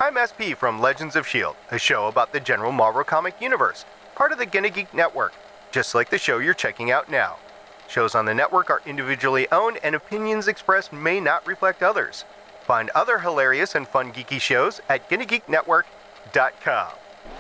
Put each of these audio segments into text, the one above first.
I'm SP from Legends of S.H.I.E.L.D., a show about the general Marvel comic universe, part of the Gonna Geek Network, just like the show you're checking out now. Shows on the network are individually owned and opinions expressed may not reflect others. Find other hilarious and fun geeky shows at GonnaGeekNetwork.com.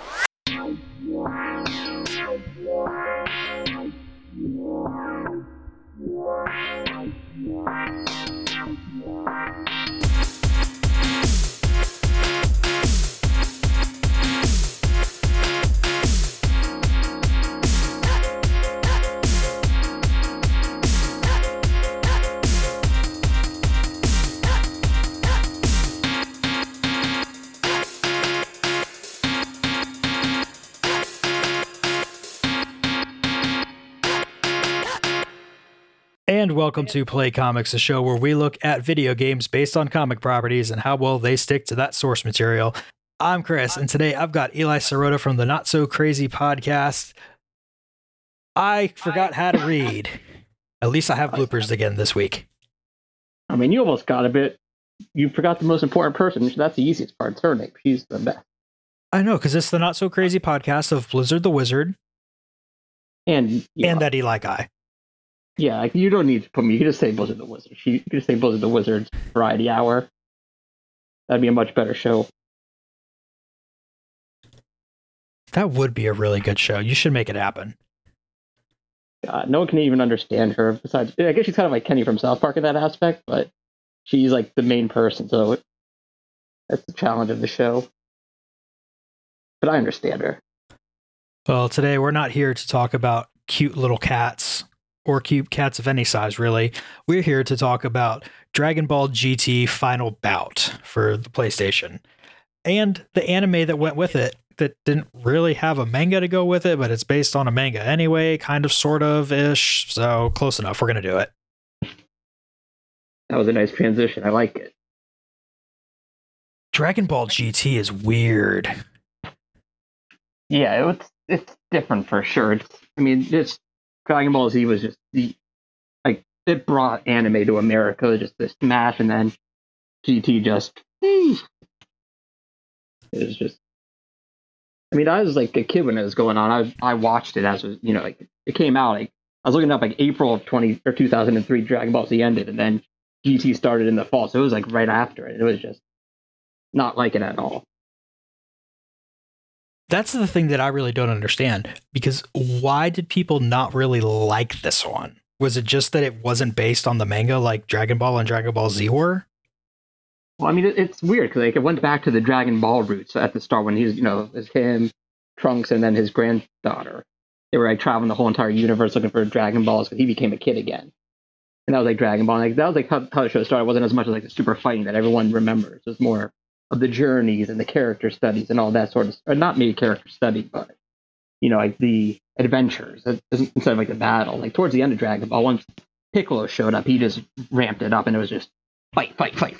And welcome to Play Comics, a show where we look at video games based on comic properties and how well they stick to that source material. I'm Chris, and today I've got Eli Sirota from the Not So Crazy podcast. I forgot how to read. At least I have bloopers again this week. I mean, you almost got a bit. You forgot the most important person. That's the easiest part. It's her name. She's the best. I know, because it's the Not So Crazy podcast of Blizzard the Wizard and that Eli guy. Yeah, like you don't need to put me. You can just say Blizzard the Wizard. You can just say Blizzard the Wizard's Variety Hour. That'd be a much better show. That would be a really good show. You should make it happen. No one can even understand her. Besides, I guess she's kind of like Kenny from South Park in that aspect, but she's like the main person, so that's the challenge of the show. But I understand her. Well, today we're not here to talk about cute little cats. Or cute cats of any size, really. We're here to talk about Dragon Ball GT Final Bout for the PlayStation. And the anime that went with it that didn't really have a manga to go with it, but it's based on a manga anyway, kind of, sort of-ish. So close enough. We're going to do it. That was a nice transition. I like it. Dragon Ball GT is weird. Yeah, it's different for sure. It's Dragon Ball Z was just it brought anime to America, just this smash, and then GT just it was just. I mean, I was like a kid when it was going on. I watched it as it came out. I was looking up April of 2003, Dragon Ball Z ended, and then GT started in the fall, so it was right after it. It was just not like it at all. That's the thing that I really don't understand, because why did people not really like this one? Was it just that it wasn't based on the manga like Dragon Ball and Dragon Ball Z were? Well, I mean, it's weird because it went back to the Dragon Ball roots at the start when he's, it's him, Trunks, and then his granddaughter. They were traveling the whole entire universe looking for Dragon Balls because he became a kid again. And that was Dragon Ball. And, that was how the show started. It wasn't as much as the super fighting that everyone remembers. It was more of the journeys and the character studies and all that sort of, or not maybe character study, but the adventures instead of the battle. Towards the end of Dragon Ball, once Piccolo showed up, he just ramped it up, and it was just fight.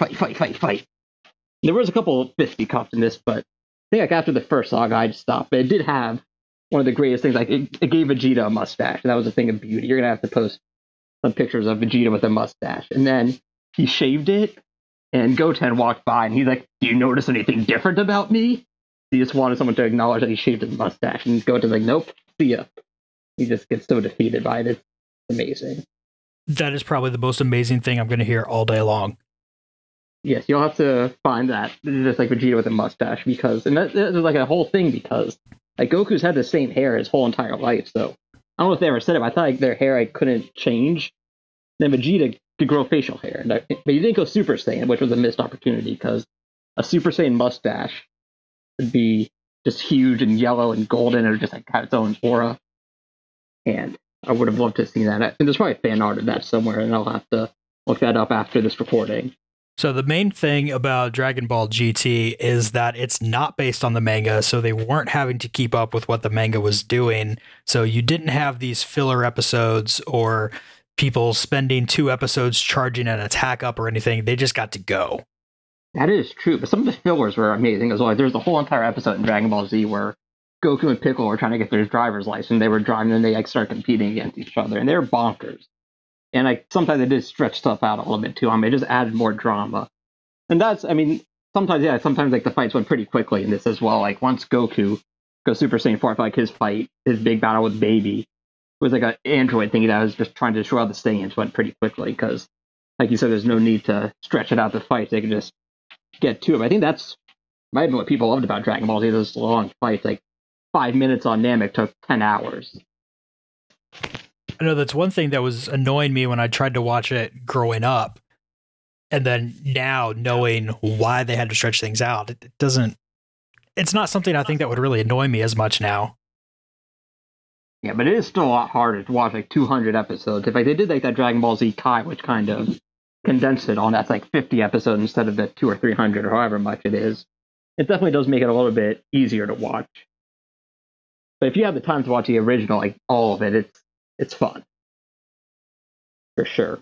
There was a couple of fisticuffs in this, but I think after the first saga, I just stopped. But it did have one of the greatest things. It gave Vegeta a mustache, and that was a thing of beauty. You're gonna have to post some pictures of Vegeta with a mustache, and then he shaved it. And Goten walked by, and he's like, "Do you notice anything different about me?" He just wanted someone to acknowledge that he shaved his mustache. And Goten's like, "Nope, see ya." He just gets so defeated by it. It's amazing. That is probably the most amazing thing I'm going to hear all day long. Yes, you'll have to find that. Just Vegeta with a mustache, because, and that's a whole thing, because Goku's had the same hair his whole entire life. So I don't know if they ever said it, but I thought their hair couldn't change. Then Vegeta could grow facial hair, but he didn't go Super Saiyan, which was a missed opportunity, because a Super Saiyan mustache would be just huge and yellow and golden, and it would just have its own aura. And I would have loved to have seen that. And there's probably fan art of that somewhere, and I'll have to look that up after this recording. So the main thing about Dragon Ball GT is that it's not based on the manga, so they weren't having to keep up with what the manga was doing. So you didn't have these filler episodes or people spending 2 episodes charging an attack up or anything. They just got to go. That is true, but some of the fillers were amazing as well. There's a whole entire episode in Dragon Ball Z where Goku and Piccolo were trying to get their driver's license. They were driving, and they started competing against each other, and they were bonkers. And sometimes they did stretch stuff out a little bit too. It just added more drama. And that's, sometimes like the fights went pretty quickly in this as well. Like once Goku goes Super Saiyan 4, I feel like his big battle with Baby was like an android thing that was just trying to destroy all the Saiyans went pretty quickly because, like you said, there's no need to stretch it out the fight. They can just get to it. I think that's might have been what people loved about Dragon Ball Z. Those long fights, like 5 minutes on Namek took 10 hours. I know that's one thing that was annoying me when I tried to watch it growing up. And then now knowing why they had to stretch things out, it's not something I think that would really annoy me as much now. Yeah, but it is still a lot harder to watch like 200 episodes. If like they did like that Dragon Ball Z Kai, which kind of condensed it on, that's like 50 episodes instead of the 200 or 300 or however much it is. It definitely does make it a little bit easier to watch. But if you have the time to watch the original, like all of it, it's fun. For sure.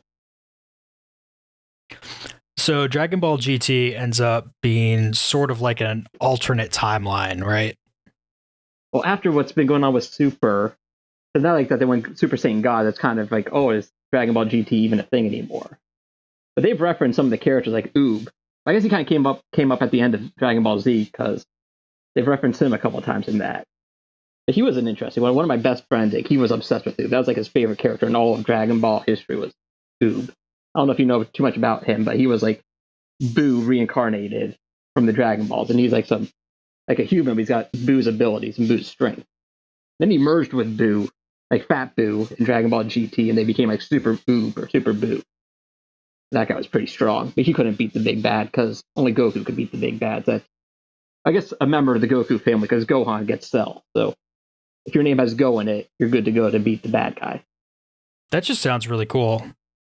So Dragon Ball GT ends up being sort of like an alternate timeline, right? Well, after what's been going on with Super, it's not like that they went Super Saiyan God. It's kind of like, oh, is Dragon Ball GT even a thing anymore? But they've referenced some of the characters like Oob. I guess he kind of came up at the end of Dragon Ball Z because they've referenced him a couple of times in that. But he was an interesting one. One of my best friends, like, he was obsessed with Oob. That was like his favorite character in all of Dragon Ball history was Oob. I don't know if you know too much about him, but he was like Boo reincarnated from the Dragon Balls, and he's like a human, but he's got Boo's abilities and Boo's strength. Then he merged with Boo, like Fat Boo in Dragon Ball GT, and they became like Super Oob or Super Boo. That guy was pretty strong, but he couldn't beat the big bad because only Goku could beat the big bad. That's, I guess, a member of the Goku family because Gohan gets Cell. So if your name has Go in it, you're good to go to beat the bad guy. That just sounds really cool.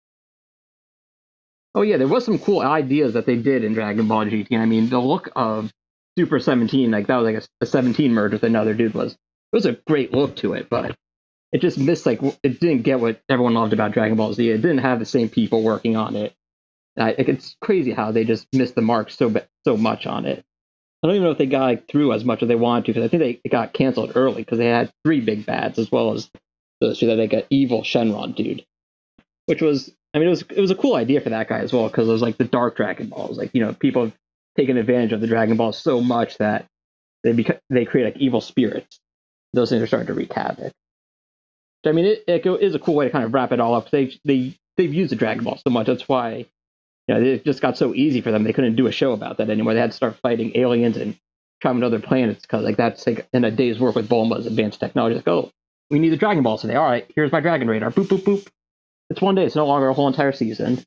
Oh yeah, there was some cool ideas that they did in Dragon Ball GT. I mean, the look of Super 17, like that was like a 17 merge with another dude it was a great look to it, but it just missed, like, it didn't get what everyone loved about Dragon Ball Z. It didn't have the same people working on it. It's crazy how they just missed the mark so much on it. I don't even know if they got through as much as they wanted to, because I think it got canceled early because they had 3 big bads as well as like an evil Shenron dude, which was, I mean, it was a cool idea for that guy as well because it was like the Dark Dragon Balls. Like, you know, people have taken advantage of the Dragon Balls so much that they create like evil spirits. Those things are starting to wreak havoc. I mean, it is a cool way to kind of wrap it all up. They've used the Dragon Ball so much. That's why, you know, it just got so easy for them. They couldn't do a show about that anymore. They had to start fighting aliens and traveling to other planets because, like, that's like in a day's work with Bulma's advanced technology. Like, oh, we need the Dragon Balls today. All right, here's my Dragon Radar. Boop, boop, boop. It's one day. It's no longer a whole entire season.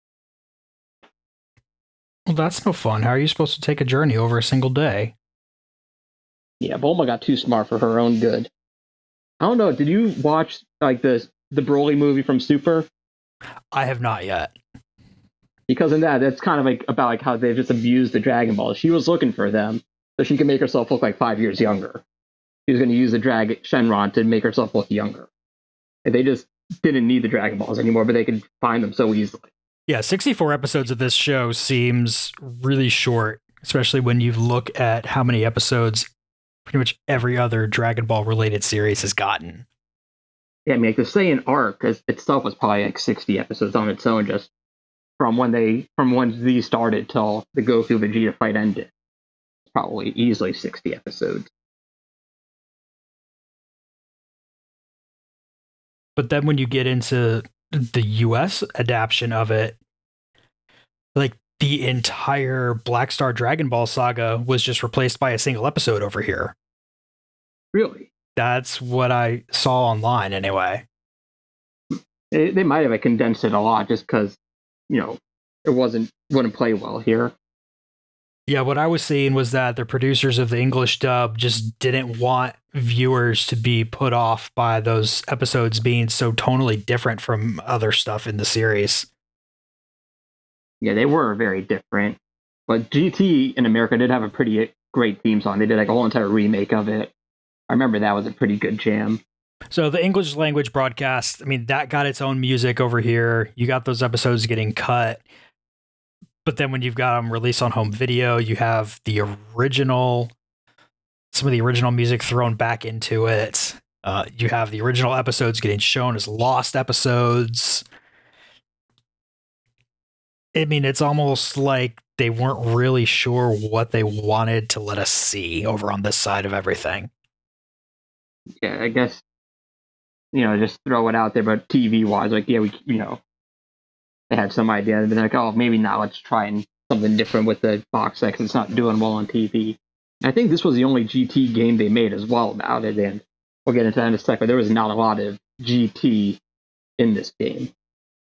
Well, that's no fun. How are you supposed to take a journey over a single day? Yeah, Bulma got too smart for her own good. I don't know. Did you watch like the Broly movie from Super? I have not yet. Because in that, it's kind of like about like how they've just abused the Dragon Balls. She was looking for them so she could make herself look like 5 years younger. She was going to use the Shenron to make herself look younger. And they just didn't need the Dragon Balls anymore, but they could find them so easily. Yeah, 64 episodes of this show seems really short, especially when you look at how many episodes pretty much every other Dragon Ball related series has gotten. Yeah, I mean, like the Saiyan arc itself was probably like 60 episodes on its own, just from when Z started till the Goku Vegeta fight ended. Probably easily 60 episodes. But then when you get into the US adaptation of it, like the entire Black Star Dragon Ball saga was just replaced by a single episode over here. Really? That's what I saw online anyway. They might have condensed it a lot just because, you know, it wouldn't play well here. Yeah, what I was seeing was that the producers of the English dub just didn't want viewers to be put off by those episodes being so tonally different from other stuff in the series. Yeah, they were very different. But GT in America did have a pretty great theme song. They did like a whole entire remake of it. I remember that was a pretty good jam. So the English language broadcast, I mean, that got its own music over here. You got those episodes getting cut. But then when you've got them released on home video, you have some of the original music thrown back into it. You have the original episodes getting shown as lost episodes. I mean, it's almost like they weren't really sure what they wanted to let us see over on this side of everything. Yeah, I guess, just throw it out there, but TV-wise, like, yeah, they had some idea, and they're like, oh, maybe now let's try something different with the box set, because it's not doing well on TV. And I think this was the only GT game they made as well about it, and we'll get into that in a second, but there was not a lot of GT in this game.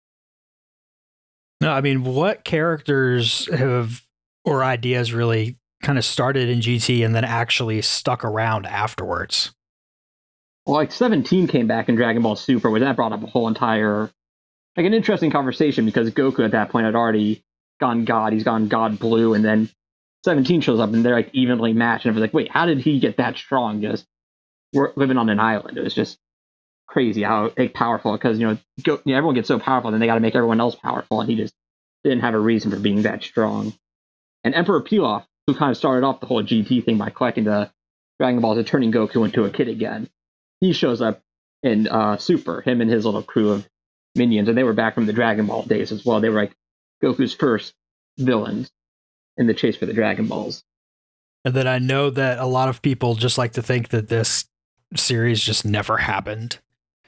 No, I mean, what characters or ideas really kind of started in GT and then actually stuck around afterwards? Well, like 17 came back in Dragon Ball Super, where that brought up a whole entire, like, an interesting conversation, because Goku at that point had already gone God. He's gone God Blue, and then 17 shows up, and they're like evenly matched. And everyone's like, wait, how did he get that strong just living on an island? It was just crazy how powerful, because everyone gets so powerful, then they got to make everyone else powerful, and he just didn't have a reason for being that strong. And Emperor Pilaf, who kind of started off the whole GT thing by collecting the Dragon Balls and turning Goku into a kid again, he shows up in Super, him and his little crew of minions, and they were back from the Dragon Ball days as well. They were like Goku's first villains in the chase for the Dragon Balls. And then I know that a lot of people just like to think that this series just never happened.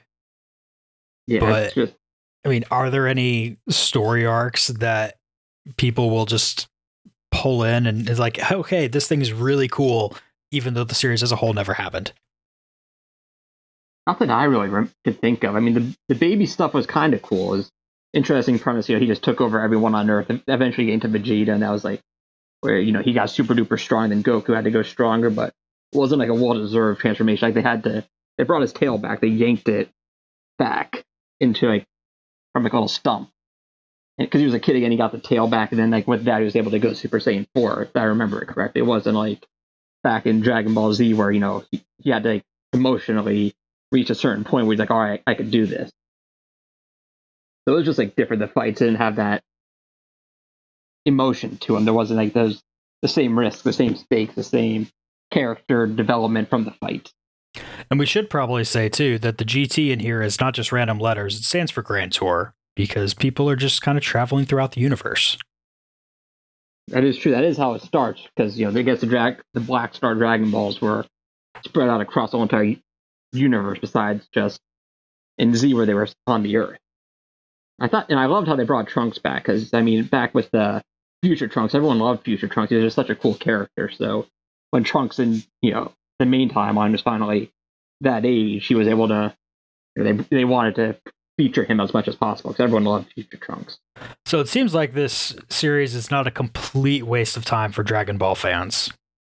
Yeah, but I mean, are there any story arcs that people will just pull in and is like, okay, this thing is really cool, even though the series as a whole never happened? Not that I really could think of. I mean, the baby stuff was kind of cool. It was interesting premise. He just took over everyone on Earth, and eventually getting to Vegeta, and that was like where he got super duper strong. Then Goku had to go stronger, but it wasn't like a well-deserved transformation. Like they brought his tail back. They yanked it back into from a little stump, because he was a kid again. He got the tail back, and then with that he was able to go Super Saiyan 4, if I remember it correctly. It wasn't like back in Dragon Ball Z where he had to emotionally reach a certain point where he's like, all right, I could do this. So it was just different. The fights didn't have that emotion to them. There wasn't the same risk, the same stakes, the same character development from the fight. And we should probably say too that the GT in here is not just random letters. It stands for Grand Tour, because people are just kind of traveling throughout the universe. That is true. That is how it starts, because they get the Black Star Dragon Balls were spread out across the whole entire universe, besides just in Z where they were on the Earth. I loved how they brought Trunks back, because back with the Future Trunks, everyone loved Future Trunks. He was just such a cool character. So when Trunks in the main timeline was finally that age, he was able to. They wanted to feature him as much as possible, because everyone loved Future Trunks. So it seems like this series is not a complete waste of time for Dragon Ball fans.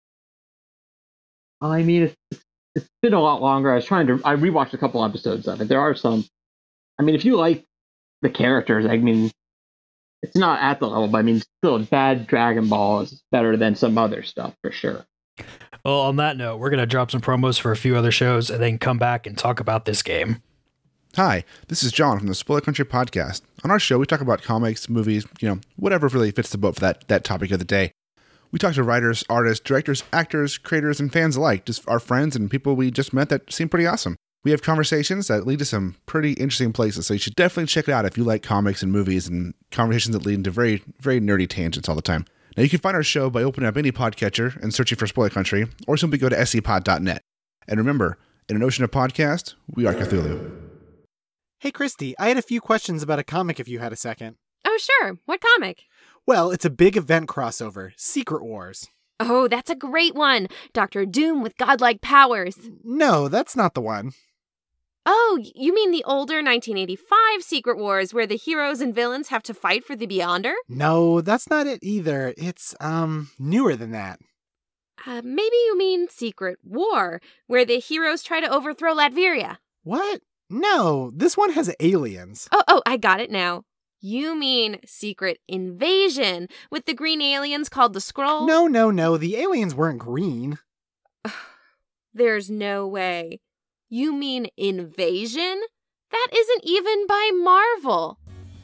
I mean, it's been a lot longer. I rewatched a couple episodes of it. There are some. If you like the characters, it's not at the level, but still, bad Dragon Ball is better than some other stuff for sure. Well, on that note, we're going to drop some promos for a few other shows and then come back and talk about this game. Hi, this is John from the Spoiler Country Podcast. On our show, we talk about comics, movies, whatever really fits the boat for that topic of the day. We talk to writers, artists, directors, actors, creators, and fans alike, just our friends and people we just met that seem pretty awesome. We have conversations that lead to some pretty interesting places, so you should definitely check it out if you like comics and movies and conversations that lead into very, very nerdy tangents all the time. Now, you can find our show by opening up any podcatcher and searching for Spoiler Country, or simply go to scpod.net. And remember, in an ocean of podcasts, we are Cthulhu. Hey, Christy, I had a few questions about a comic if you had a second. Oh, sure. What comic? Well, it's a big event crossover, Secret Wars. Oh, that's a great one. Dr. Doom with godlike powers. No, that's not the one. Oh, you mean the older 1985 Secret Wars where the heroes and villains have to fight for the Beyonder? No, that's not it either. It's, newer than that. Maybe you mean Secret War, where the heroes try to overthrow Latveria. What? No, this one has aliens. Oh, I got it now. You mean Secret Invasion, with the green aliens called the Skrull? No, the aliens weren't green. There's no way. You mean Invasion? That isn't even by Marvel.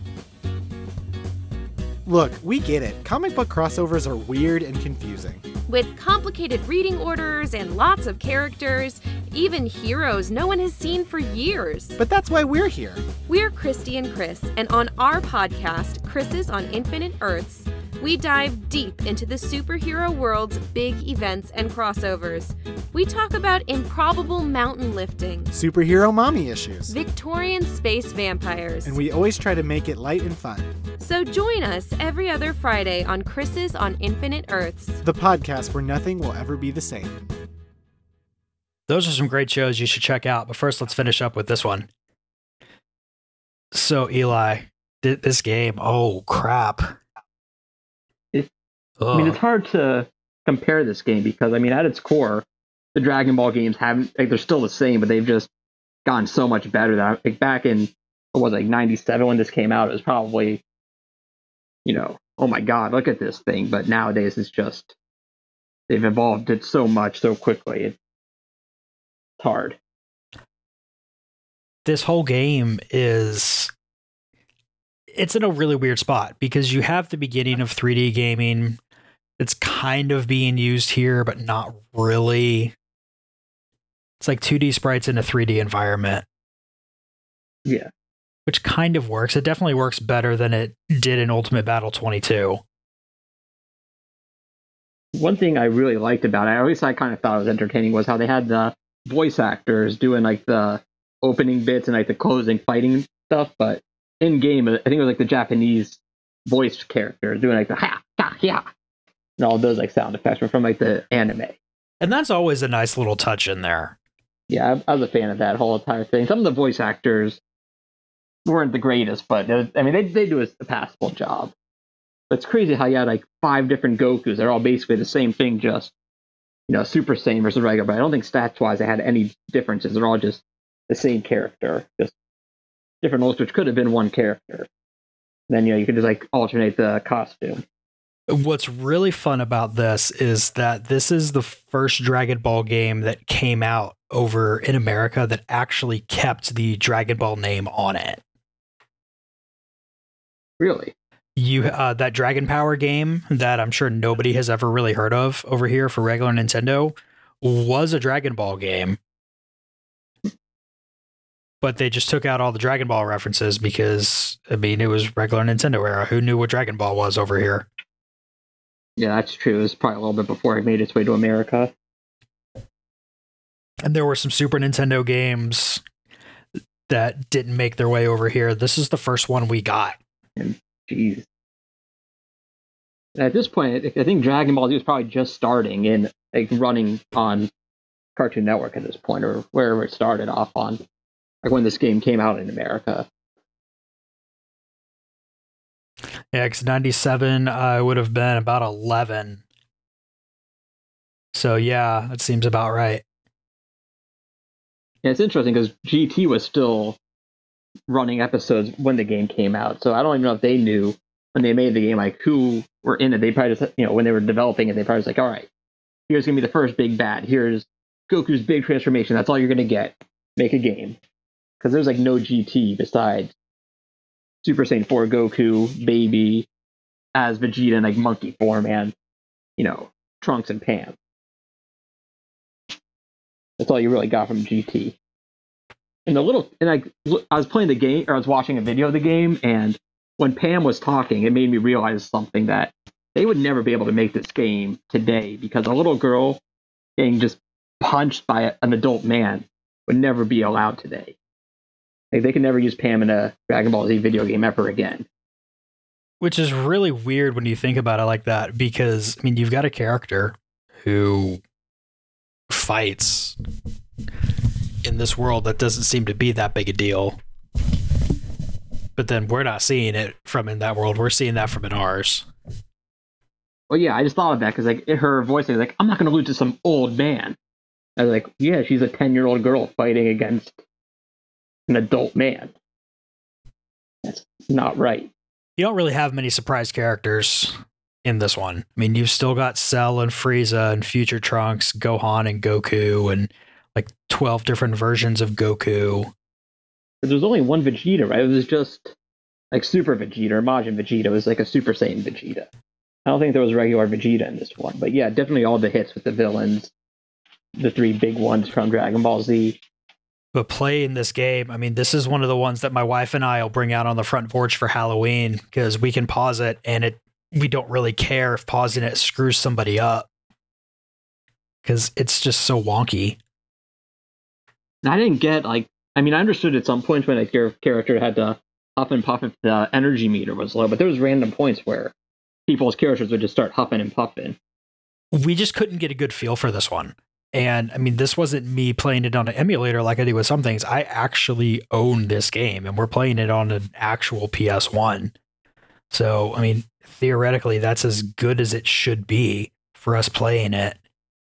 Look, we get it. Comic book crossovers are weird and confusing. With complicated reading orders and lots of characters, even heroes no one has seen for years. But that's why we're here. We're Christy and Chris, and on our podcast, Chris's on Infinite Earths, We dive deep into the superhero world's big events and crossovers. We talk about improbable mountain lifting, Superhero mommy issues. Victorian space vampires. And we always try to make it light and fun. So join us every other Friday on Chris's on Infinite Earths. The podcast where nothing will ever be the same. Those are some great shows you should check out. But first, let's finish up with this one. So, Eli, this game, oh, crap. I mean, it's hard to compare this game because, I mean, at its core, the Dragon Ball games haven't, like, they're still the same, but they've just gotten so much better that, like, back in, what was it, like 97 when this came out, it was probably, you know, oh my God, look at this thing. But nowadays it's just, they've evolved it so much so quickly. It's hard. This whole game it's in a really weird spot because you have the beginning of 3D gaming. It's kind of being used here, but not really. It's like 2D sprites in a 3D environment. Yeah. Which kind of works. It definitely works better than it did in Ultimate Battle 22. One thing I really liked about it, or at least I kind of thought it was entertaining, was how they had the voice actors doing like the opening bits and like the closing fighting stuff, but in game, I think it was like the Japanese voice characters doing like the ha, ha, yeah, and all those like sound effects were from like the anime. And that's always a nice little touch in there. Yeah, I was a fan of that whole entire thing. Some of the voice actors weren't the greatest, but I mean, they do a passable job. But it's crazy how you had like 5 different Gokus. They're all basically the same thing, just, you know, Super Saiyan versus regular. But I don't think stats-wise they had any differences. They're all just the same character, just different looks, which could have been one character. And then, you know, you could just like alternate the costume. What's really fun about this is that this is the first Dragon Ball game that came out over in America that actually kept the Dragon Ball name on it. Really? You that Dragon Power game that I'm sure nobody has ever really heard of over here for regular Nintendo was a Dragon Ball game. But they just took out all the Dragon Ball references because, I mean, it was regular Nintendo era. Who knew what Dragon Ball was over here? Yeah, that's true. It was probably a little bit before it made its way to America. And there were some Super Nintendo games that didn't make their way over here. This is the first one we got. And jeez. At this point, I think Dragon Ball Z was probably just starting in like running on Cartoon Network at this point, or wherever it started off on, like when this game came out in America. Yeah, because 97, I would have been about 11. So yeah, that seems about right. Yeah, it's interesting because GT was still running episodes when the game came out, so I don't even know if they knew when they made the game, like, who were in it. They probably just, you know, when they were developing it, they probably was like, all right, here's going to be the first big bad. Here's Goku's big transformation. That's all you're going to get. Make a game. Because there's, like, no GT besides Super Saiyan 4 Goku, Baby, as Vegeta in, like, monkey form, and, you know, Trunks and Pam. That's all you really got from GT. And I was playing the game, or I was watching a video of the game, and when Pam was talking, it made me realize something, that they would never be able to make this game today, because a little girl getting just punched by an adult man would never be allowed today. Like, they could never use Pam in a Dragon Ball Z video game ever again. Which is really weird when you think about it like that, because, I mean, you've got a character who fights in this world that doesn't seem to be that big a deal. But then we're not seeing it from in that world. We're seeing that from in ours. Well, yeah, I just thought of that because, like, her voice is like, I'm not going to lose to some old man. I was like, yeah, she's a 10-year-old girl fighting against an adult man. That's not right. You don't really have many surprise characters in this one. I mean, you've still got Cell and Frieza and Future Trunks, Gohan and Goku, and like 12 different versions of Goku. But there's only one Vegeta, right? It was just like Super Vegeta or Majin Vegeta. It was like a Super Saiyan Vegeta. I don't think there was regular Vegeta in this one. But yeah, definitely all the hits with the villains. The 3 big ones from Dragon Ball Z. But playing this game, I mean, this is one of the ones that my wife and I will bring out on the front porch for Halloween, because we can pause it and we don't really care if pausing it screws somebody up because it's just so wonky. And I didn't get I understood at some points when your character had to huff and puff if the energy meter was low, but there was random points where people's characters would just start huffing and puffing. We just couldn't get a good feel for this one. And I mean, this wasn't me playing it on an emulator like I do with some things. I actually own this game and we're playing it on an actual PS1. So, I mean, theoretically, that's as good as it should be for us playing it.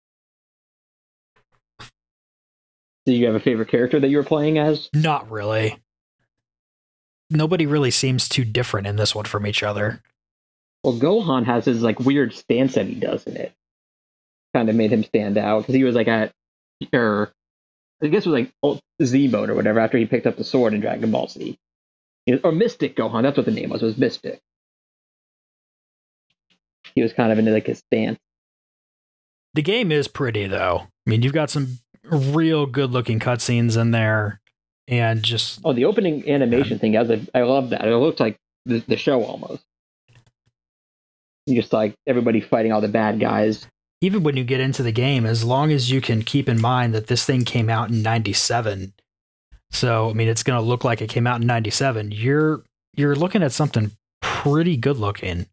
Do you have a favorite character that you were playing as? Not really. Nobody really seems too different in this one from each other. Well, Gohan has his weird stance that he does in it. Kind of made him stand out because he was I guess it was Z mode or whatever after he picked up the sword in Dragon Ball Z. Or Mystic Gohan, that's what the name was Mystic. He was kind of into his stance. The game is pretty though. I mean, you've got some real good looking cutscenes in there and just... Oh, the opening animation thing, I love that. It looks like the show almost. Just everybody fighting all the bad guys. Even when you get into the game, as long as you can keep in mind that this thing came out in 97. So, I mean, it's going to look like it came out in 97. You're looking at something pretty good looking.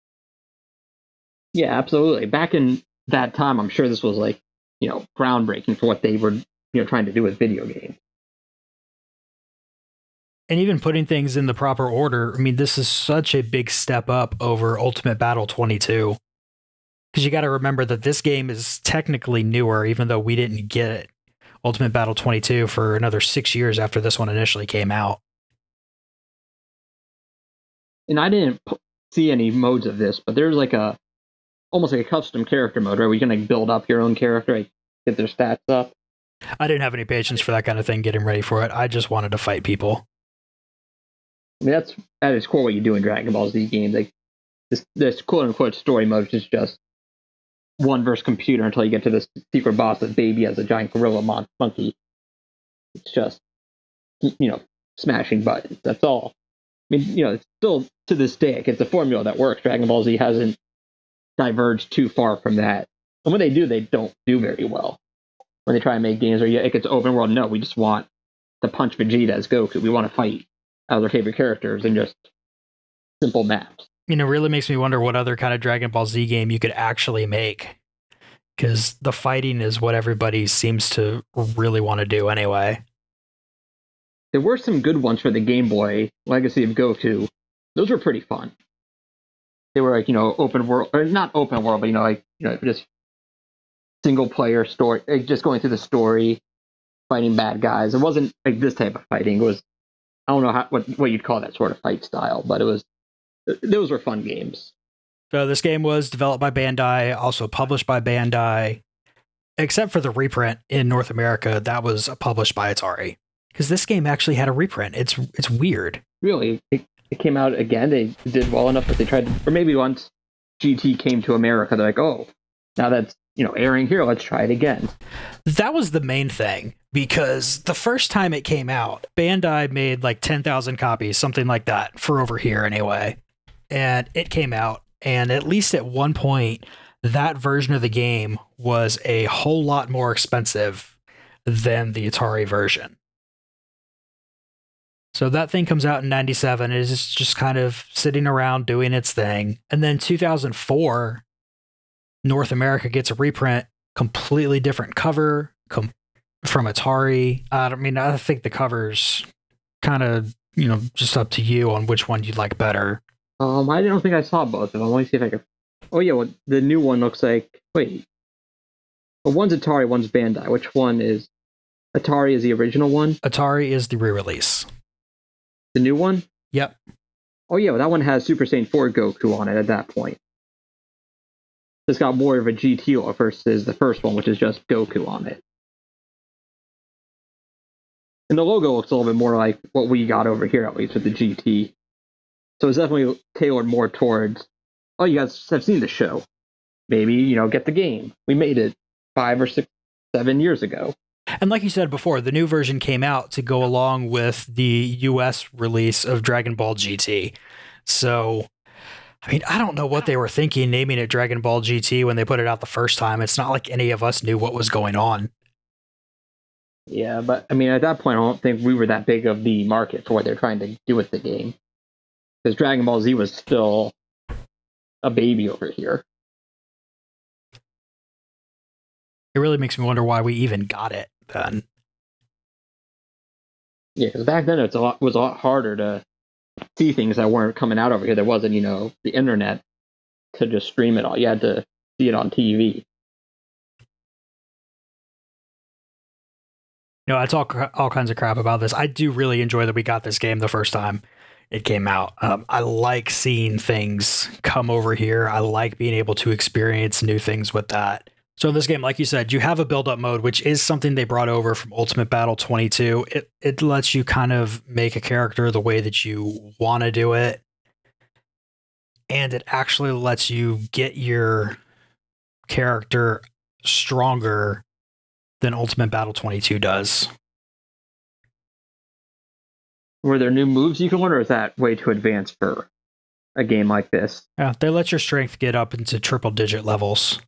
Yeah, absolutely. Back in that time, I'm sure this was groundbreaking for what they were, trying to do with video games. And even putting things in the proper order, I mean, this is such a big step up over Ultimate Battle 22. Because you got to remember that this game is technically newer, even though we didn't get it, Ultimate Battle 22, for another 6 years after this one initially came out. And I didn't see any modes of this, but there's almost like a custom character mode, right? Where you can build up your own character, get their stats up. I didn't have any patience for that kind of thing, getting ready for it. I just wanted to fight people. I mean, that's at its core what you do in Dragon Ball Z games. This quote-unquote story mode is just one versus computer until you get to this secret boss that Baby as a giant gorilla monkey. It's just, smashing buttons. That's all. I mean, it's still, to this day, it's a formula that works. Dragon Ball Z hasn't diverged too far from that. And when they do, they don't do very well. When they try and make games where it gets open world, no, we just want to punch Vegeta as Goku. We want to fight other favorite characters and just simple maps. It really makes me wonder what other kind of Dragon Ball Z game you could actually make. Because the fighting is what everybody seems to really want to do anyway. There were some good ones for the Game Boy, Legacy of Goku. Those were pretty fun. They were open world, or not open world, but just single player story, just going through the story, fighting bad guys. It wasn't this type of fighting. It was, I don't know what you'd call that sort of fight style, but those were fun games. So this game was developed by Bandai, also published by Bandai, except for the reprint in North America that was published by Atari. Because this game actually had a reprint. It's weird. Really? It came out again? They did well enough that they tried to, or maybe once GT came to America, they're like, oh, now that's, airing here, let's try it again. That was the main thing, because the first time it came out, Bandai made 10,000 copies, something like that, for over here anyway. And it came out, and at least at one point, that version of the game was a whole lot more expensive than the Atari version. So that thing comes out in 97. It is just kind of sitting around doing its thing. And then 2004, North America gets a reprint, completely different cover from Atari. I think the cover's kind of, just up to you on which one you'd like better. I don't think I saw both of them. Let me see if I can. Oh yeah, well, the new one looks like. Wait, well, one's Atari, one's Bandai. Which one is Atari? Is the original one? Atari is the re-release. The new one? Yep. Oh yeah, well, that one has Super Saiyan 4 Goku on it at that point. It's got more of a GT look versus the first one, which is just Goku on it. And the logo looks a little bit more like what we got over here, at least with the GT. So it's definitely tailored more towards, oh, you guys have seen the show. Maybe, get the game. We made it 5 or 6, 7 years ago. And like you said before, the new version came out to go along with the US release of Dragon Ball GT. So I mean, I don't know what they were thinking naming it Dragon Ball GT when they put it out the first time. It's not like any of us knew what was going on. Yeah, but I mean, at that point, I don't think we were that big of the market for what they're trying to do with the game. Because Dragon Ball Z was still a baby over here. It really makes me wonder why we even got it then. Yeah, because back then was a lot harder to see things that weren't coming out over here. There wasn't, the internet to just stream it all. You had to see it on TV. I talk all kinds of crap about this. I do really enjoy that we got this game the first time it came out. I like seeing things come over here. I like being able to experience new things with that. So in this game, like you said, you have a build-up mode, which is something they brought over from Ultimate Battle 22. It lets you kind of make a character the way that you want to do it. And it actually lets you get your character stronger than Ultimate Battle 22 does. Were there new moves you can learn, or is that way too advanced for a game like this? Yeah, they let your strength get up into triple-digit levels.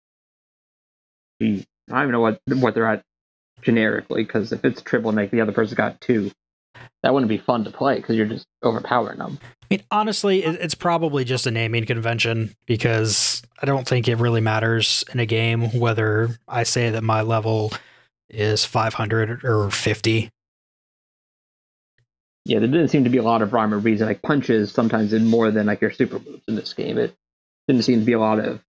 I don't even know what they're at generically, because if it's triple and like the other person's got 2, that wouldn't be fun to play because you're just overpowering them. I mean, honestly, it's probably just a naming convention, because I don't think it really matters in a game whether I say that my level is 500 or 50. Yeah, there didn't seem to be a lot of rhyme or reason. Like punches sometimes did more than like your super moves in this game. It didn't seem to be a lot of,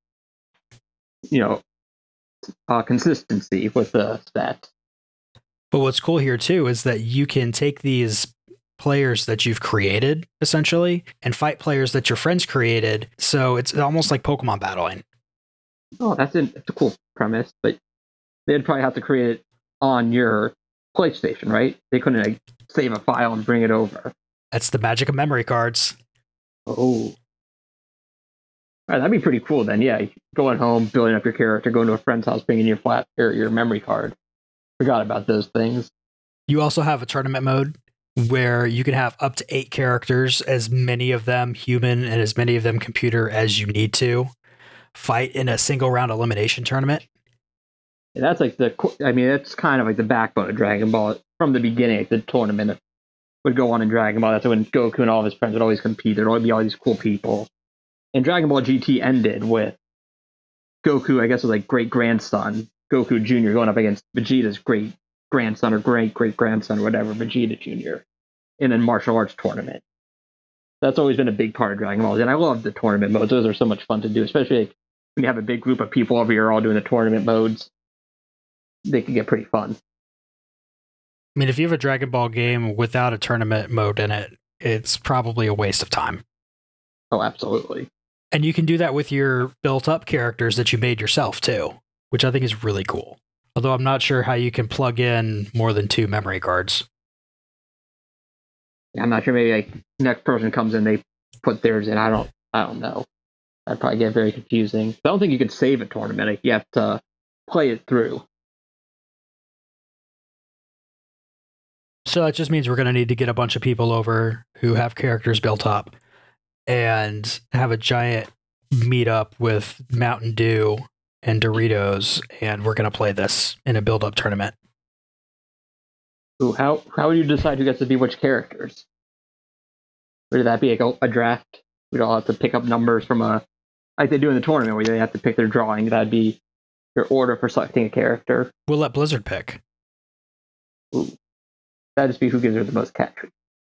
consistency with the stats. But what's cool here too is that you can take these players that you've created essentially and fight players that your friends created. So it's almost like Pokemon battling. Oh, that's a cool premise, but they'd probably have to create it on your PlayStation, right? They couldn't like save a file and bring it over. That's the magic of memory cards. Oh. All right, that'd be pretty cool then. Yeah, going home, building up your character, going to a friend's house, bringing your your memory card. Forgot about those things. You also have a tournament mode where you can have up to 8 characters, as many of them human and as many of them computer as you need to, fight in a single round elimination tournament. And that's like that's kind of like the backbone of Dragon Ball from the beginning. Like the tournament would go on in Dragon Ball. That's when Goku and all of his friends would always compete. There'd always be all these cool people. And Dragon Ball GT ended with Goku, I guess, was like great grandson, Goku Jr. going up against Vegeta's great grandson or great great grandson or whatever, Vegeta Jr. in a martial arts tournament. That's always been a big part of Dragon Ball. And I love the tournament modes. Those are so much fun to do, especially like when you have a big group of people over here all doing the tournament modes. They can get pretty fun. I mean, if you have a Dragon Ball game without a tournament mode in it, it's probably a waste of time. Oh, absolutely. And you can do that with your built-up characters that you made yourself, too, which I think is really cool. Although I'm not sure how you can plug in more than 2 memory cards. Yeah, I'm not sure. Maybe like next person comes in, they put theirs in. I don't know. That'd probably get very confusing. I don't think you could save a tournament. Like, you have to play it through. So that just means we're going to need to get a bunch of people over who have characters built up and have a giant meetup with Mountain Dew and Doritos, and we're going to play this in a build-up tournament. Ooh, how would you decide who gets to be which characters? Would that be like a draft? We'd all have to pick up numbers from like they do in the tournament where they have to pick their drawing. That'd be your order for selecting a character. We'll let Blizzard pick. Ooh. That'd just be who gives her the most cat treat.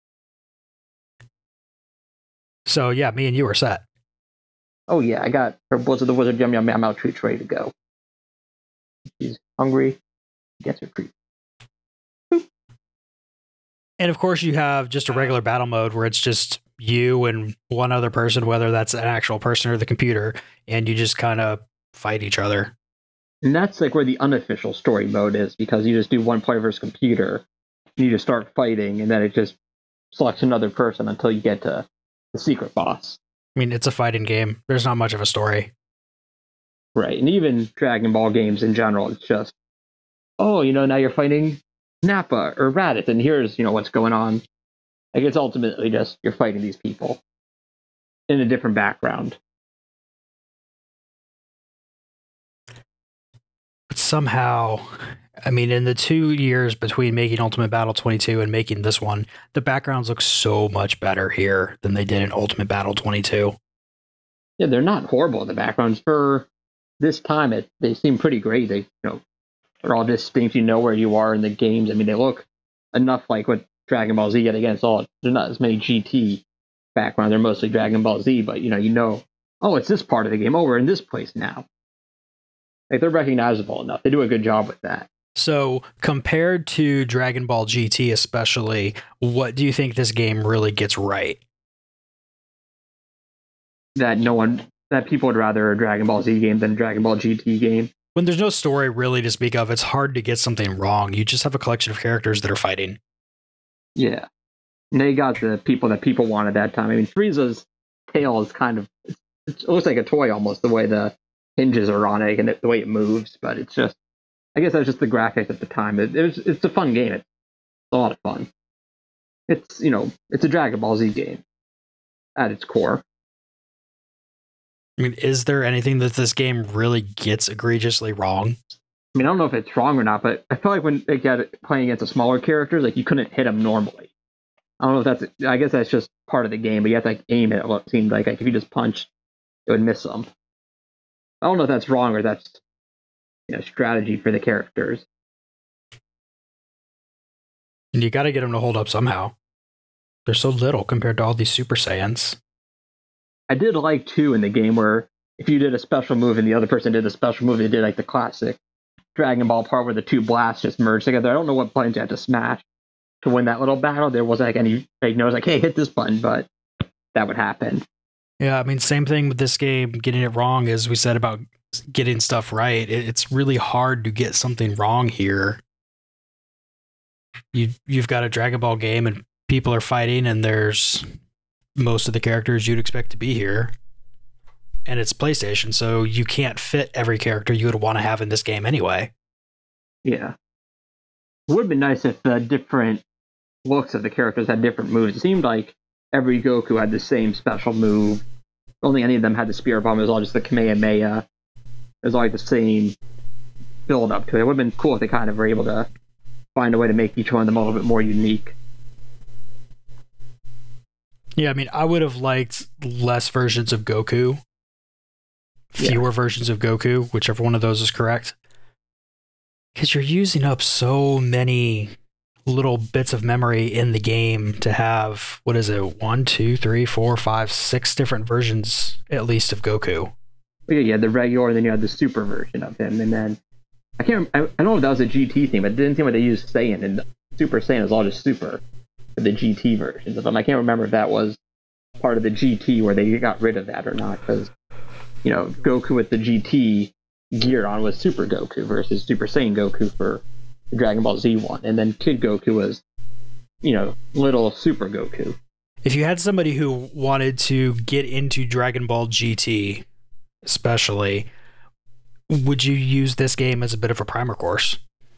So yeah, me and you are set. Oh yeah, I got her Blizzard the Wizard Yum Yum Meow Meow treats ready to go. She's hungry, gets her treat. And of course you have just a regular battle mode where it's just you and one other person, whether that's an actual person or the computer, and you just kind of fight each other. And that's like where the unofficial story mode is, because you just do one player versus computer. You just start fighting, and then it just selects another person until you get to the secret boss. I mean, it's a fighting game. There's not much of a story. Right, and even Dragon Ball games in general, it's just, now you're fighting Nappa or Raditz, and here's, what's going on. Like, it's ultimately just, you're fighting these people. in a different background. But somehow, I mean, in the 2 years between making Ultimate Battle 22 and making this one, the backgrounds look so much better here than they did in Ultimate Battle 22. Yeah, they're not horrible. The backgrounds for this time, they seem pretty great. They're all distinct. You know where you are in the games. I mean, they look enough like what Dragon Ball Z. Yet again, there's not as many GT backgrounds. They're mostly Dragon Ball Z. But you know, oh, it's this part of the game. Oh, we're in this place now. Like, they're recognizable enough. They do a good job with that. So, compared to Dragon Ball GT especially, what do you think this game really gets right? That people would rather a Dragon Ball Z game than a Dragon Ball GT game. When there's no story really to speak of, it's hard to get something wrong. You just have a collection of characters that are fighting. Yeah. And they got the people that people want at that time. I mean, Frieza's tail is kind of... it looks like a toy almost, the way the hinges are on it and the way it moves. But it's just... I guess that's just the graphics at the time. It's a fun game. It's a lot of fun. It's a Dragon Ball Z game at its core. I mean, is there anything that this game really gets egregiously wrong? I mean, I don't know if it's wrong or not, but I feel like when they get playing against the smaller characters, like, you couldn't hit them normally. I don't know if I guess that's just part of the game, but you have to aim it. It seemed like if you just punched, it would miss them. I don't know if that's wrong or that's strategy for the characters. And you got to get them to hold up somehow. They're so little compared to all these Super Saiyans. I did like, too, in the game where if you did a special move and the other person did a special move, they did like the classic Dragon Ball part where the two blasts just merge together. I don't know what buttons you had to smash to win that little battle. There wasn't like any fake notes like, hey, hit this button, but that would happen. Yeah, I mean, same thing with this game, getting it wrong, as we said about getting stuff right. It's really hard to get something wrong here. You've got a Dragon Ball game and people are fighting and there's most of the characters you'd expect to be here. And it's PlayStation, so you can't fit every character you would want to have in this game anyway. Yeah. It would have been nice if the different looks of the characters had different moves. It seemed like every Goku had the same special move. Only any of them had the Spirit Bomb. It was all just the Kamehameha. It was all like the same build up to it. It would have been cool if they kind of were able to find a way to make each one of them a little bit more unique. Yeah, I mean, I would have liked less versions of Goku. Fewer versions of Goku, whichever one of those is correct. Because you're using up so many little bits of memory in the game to have, 1, 2, 3, 4, 5, 6 different versions, at least, of Goku. Yeah, you had the regular, and then you had the super version of him, and then I don't know if that was a GT thing, but it didn't seem like they used Saiyan, and Super Saiyan was all just super for the GT versions of them. I can't remember if that was part of the GT where they got rid of that or not, because Goku with the GT gear on was Super Goku versus Super Saiyan Goku for the Dragon Ball Z one, and then Kid Goku was little Super Goku. If you had somebody who wanted to get into Dragon Ball GT, especially, would you use this game as a bit of a primer course?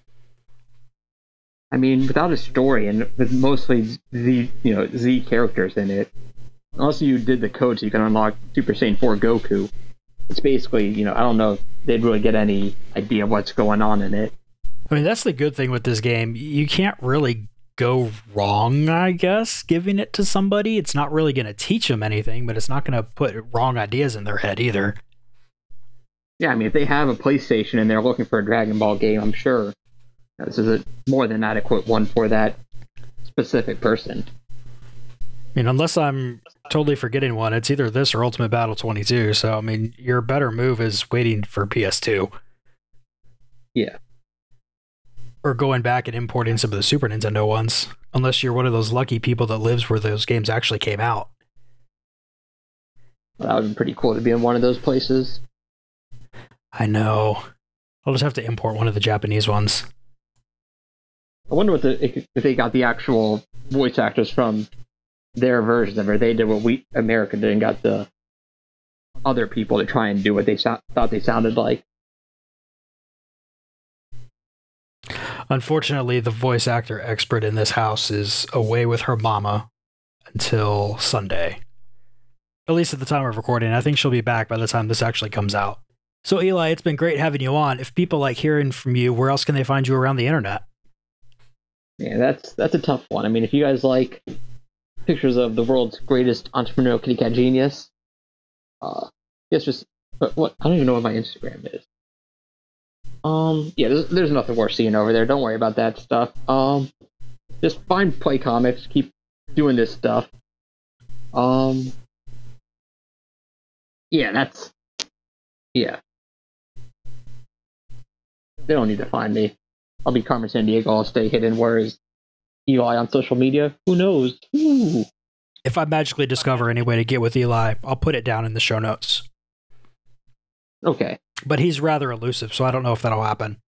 I mean, without a story and with mostly Z characters in it, unless you did the code so you can unlock Super Saiyan 4 Goku, it's basically, I don't know if they'd really get any idea of what's going on in it. I mean, that's the good thing with this game. You can't really go wrong, I guess, giving it to somebody. It's not really going to teach them anything, but it's not going to put wrong ideas in their head either. Yeah, I mean, if they have a PlayStation and they're looking for a Dragon Ball game, I'm sure this is a more than adequate one for that specific person. I mean, unless I'm totally forgetting one, it's either this or Ultimate Battle 22. So, I mean, your better move is waiting for PS2. Yeah. Or going back and importing some of the Super Nintendo ones. Unless you're one of those lucky people that lives where those games actually came out. Well, that would be pretty cool to be in one of those places. I know. I'll just have to import one of the Japanese ones. I wonder if they got the actual voice actors from their version of it. They did what America did and got the other people to try and do what they thought they sounded like. Unfortunately, the voice actor expert in this house is away with her mama until Sunday. at least at the time of recording. I think she'll be back by the time this actually comes out. So, Eli, it's been great having you on. If people like hearing from you, where else can they find you around the internet? Yeah, that's a tough one. I mean, if you guys like pictures of the world's greatest entrepreneurial kitty cat genius, it's just what I don't even know what my Instagram is. Yeah, there's nothing worth seeing over there. Don't worry about that stuff. Just find Play Comics, keep doing this stuff. Yeah. They don't need to find me. I'll be Carmen Sandiego. I'll stay hidden. Whereas Eli on social media, who knows? Ooh. If I magically discover any way to get with Eli, I'll put it down in the show notes. Okay. But he's rather elusive, so I don't know if that'll happen.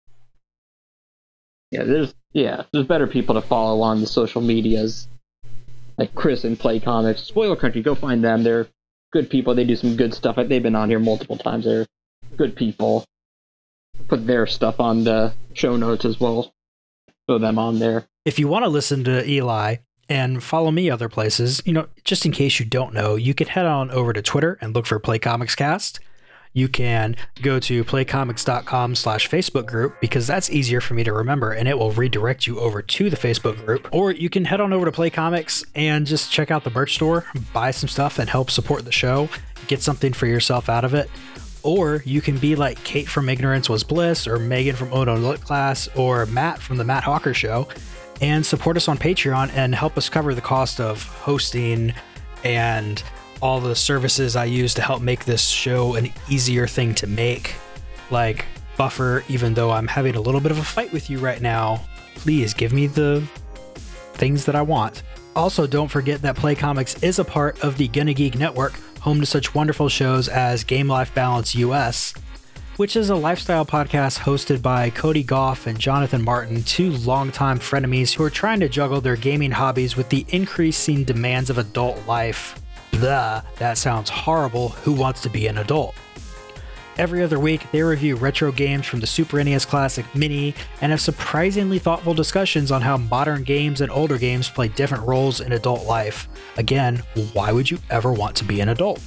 Yeah, there's better people to follow on the social medias, like Chris and Play Comics. Spoiler Country, go find them. They're good people. They do some good stuff. They've been on here multiple times. They're good people. Put their stuff on the show notes as well. Throw them on there. If you want to listen to Eli and follow me other places, just in case you don't know, you can head on over to Twitter and look for Play Comics Cast. You can go to playcomics.com/Facebook group because that's easier for me to remember and it will redirect you over to the Facebook group. Or you can head on over to Play Comics and just check out the merch store, buy some stuff and help support the show, get something for yourself out of it. Or you can be like Kate from Ignorance Was Bliss, or Megan from Odo Lit Class, or Matt from the Matt Hawker Show, and support us on Patreon and help us cover the cost of hosting and all the services I use to help make this show an easier thing to make. Like Buffer, even though I'm having a little bit of a fight with you right now, please give me the things that I want. Also, don't forget that Play Comics is a part of the Gonna Geek Network, home to such wonderful shows as Game Life Balance US, which is a lifestyle podcast hosted by Cody Goff and Jonathan Martin, two longtime frenemies who are trying to juggle their gaming hobbies with the increasing demands of adult life. Blah, that sounds horrible. Who wants to be an adult? Every other week, they review retro games from the Super NES Classic Mini and have surprisingly thoughtful discussions on how modern games and older games play different roles in adult life. Again, why would you ever want to be an adult?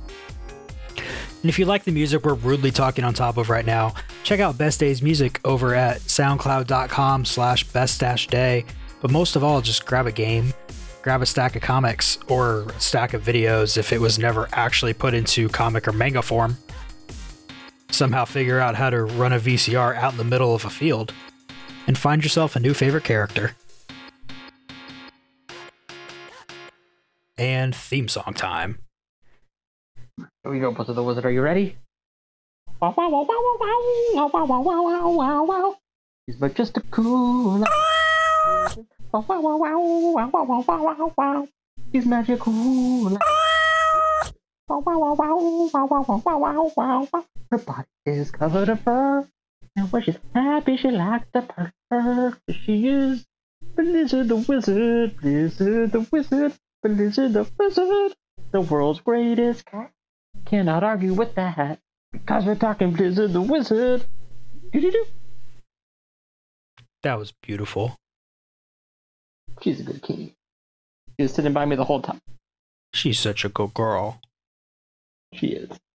And if you like the music we're rudely talking on top of right now, check out Best Day's music over at soundcloud.com/best-day. But most of all, just grab a game, grab a stack of comics, or a stack of videos if it was never actually put into comic or manga form. Somehow figure out how to run a VCR out in the middle of a field, and find yourself a new favorite character. And theme song time. Here we go, Buzz of the Wizard. Are you ready? He's but just a cool. He's magical. Her body is covered in fur, and when she's happy, she likes to purr. She is Blizzard the Wizard, Blizzard the Wizard, Blizzard the Wizard, the world's greatest cat. Cannot argue with that, because we're talking Blizzard the Wizard. Do-do-do. That was beautiful. She's a good kitty. She was sitting by me the whole time. She's such a good girl. She is.